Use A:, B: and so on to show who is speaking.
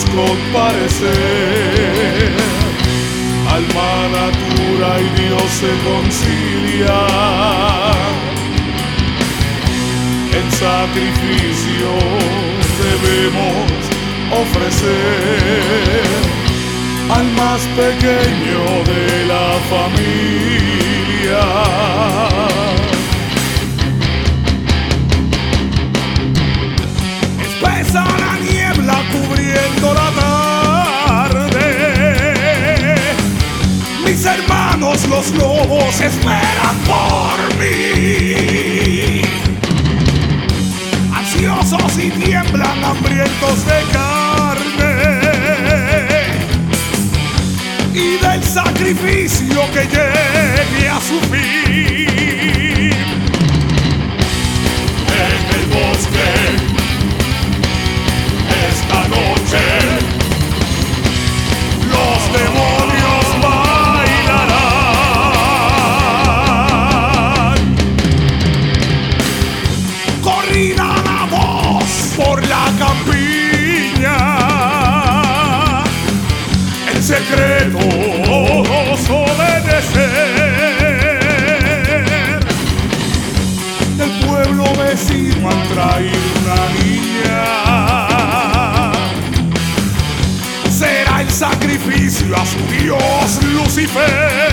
A: comparecer. Alma, natura y Dios se concilian. En sacrificio debemos ofrecer al más pequeño de la familia. Espesa la niebla cubriendo la tarde. Mis hermanos los lobos esperan por mí. Ansiosos y tiemblan, hambrientos de carne y del sacrificio que llegue a su fin. En el bosque esta noche los demonios bailarán. Corrida la voz por la campiña, en secreto obedecer. Del pueblo vecino han traído una niña. Será el sacrificio a su dios Lucifer.